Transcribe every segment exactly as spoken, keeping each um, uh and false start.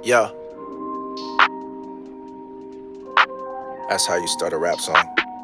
Yo, that's how you start a rap song.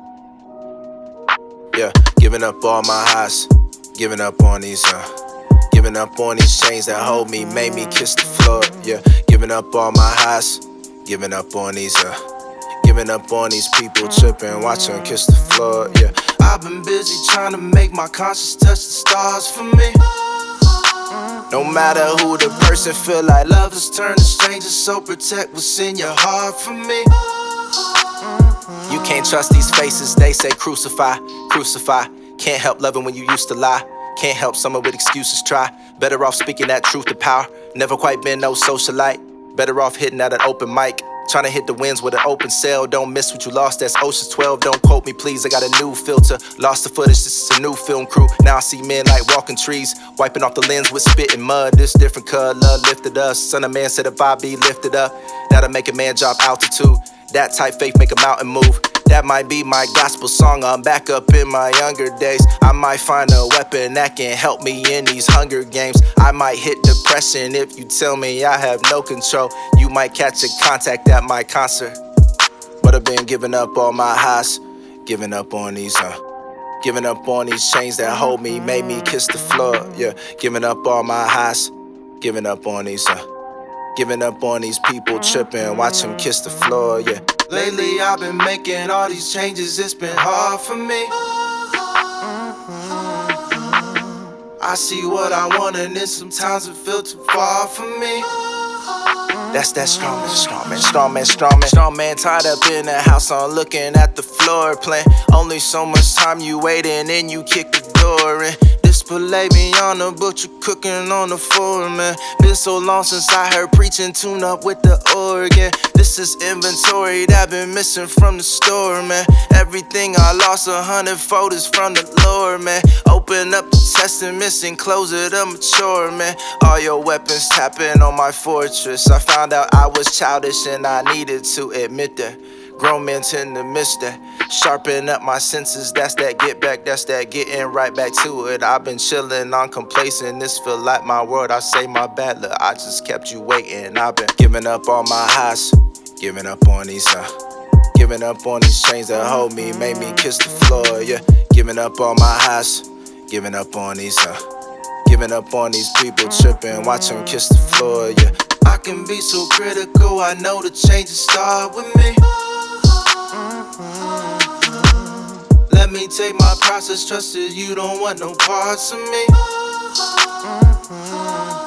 Yeah, giving up all my highs, giving up on these, uh, giving up on these chains that hold me, made me kiss the floor. Yeah, giving up all my highs, giving up on these, uh, giving up on these people tripping, watch them kiss the floor. Yeah, I've been busy trying to make my conscience touch the stars for me. No matter who the person, feel like love has turned to strangers, so protect what's in your heart for me. You can't trust these faces, they say crucify, crucify. Can't help loving when you used to lie. Can't help someone with excuses try. Better off speaking that truth to power. Never quite been no socialite. Better off hitting at an open mic. Trying to hit the winds with an open sail. Don't miss what you lost, that's Ocean's twelve. Don't quote me please, I got a new filter. Lost the footage, this is a new film crew. Now I see men like walking trees, wiping off the lens with spit and mud. This different color lifted us. Son of man said if I be lifted up, that'll make a man drop altitude. That type faith make a mountain move. That might be my gospel song, I'm back up in my younger days. I might find a weapon that can help me in these Hunger Games. I might hit depression if you tell me I have no control. You might catch a contact at my concert. But I've been giving up all my highs, giving up on these, uh, giving up on these chains that hold me, made me kiss the floor. Yeah, giving up all my highs, giving up on these, uh, giving up on these people tripping, watch them kiss the floor, yeah. Lately I've been making all these changes, it's been hard for me. I see what I want and then sometimes it feel too far from me. That's that strong man, strong man, strong man, strong man. Strong man tied up in the house on looking at the floor plan. Only so much time you waiting and you kick the door in. Display me on the butcher cooking on the floor, man. Been so long since I heard preaching, tune up with the organ. This is inventory that been missing from the store, man. Everything I lost, a hundred photos from the Lord, man. Open up the testaments and close it up mature, man. All your weapons tapping on my fortress. I found out I was childish and I needed to admit that. Grown men tend to miss that. Sharpen up my senses, that's that get back, that's that getting right back to it. I've been chilling on complacent, this feel like my world. I say my bad, look, I just kept you waiting. I've been giving up all my highs, giving up on these, uh, giving up on these chains that hold me, made me kiss the floor, yeah. Giving up all my highs, giving up on these, uh, giving up on these people tripping, watch them kiss the floor, yeah. I can be so critical, I know the changes start with me. Let me take my process, trusted you don't want no parts of me.